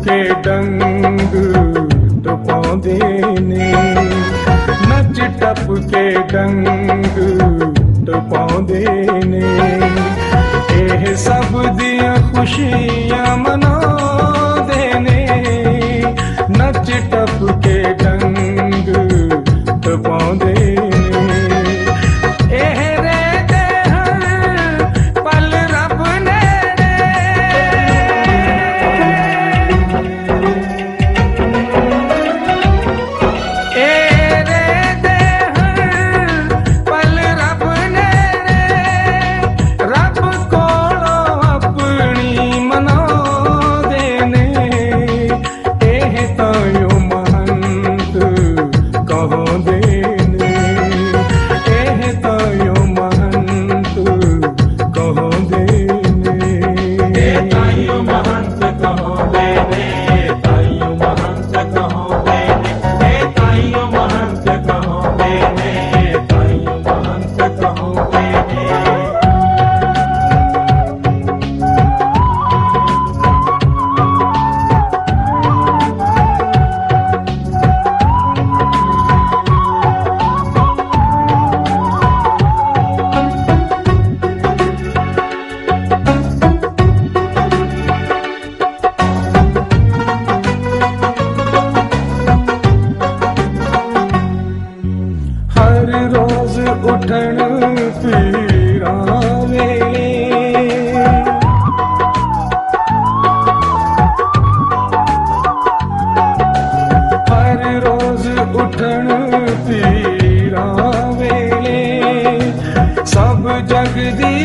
के डंग तो पाउंदे ने, नच टप के डंग तो पाउंदे ने। एह सब दियां खुशियां मनाउंदे ने, नच टप के डंग तो पाउंदे ने। एह रेदे हर पल रब नेड़े, एह रेदे हर पल रब नेड़े, रब कोलों अपनी मनाउंदे ने। एह तां महंत कहांदे ने, एह तां महंत कहांदे ने। ए ताईं महंत कहांदे ने, ताईं महंत कहांदे ने, ए ताईं महंत कहांदे ने, ताईं महंत कहांदे ने। हर रोज उठण पीरां वेले, हर रोज उठण पीरां वेले, सब जग दी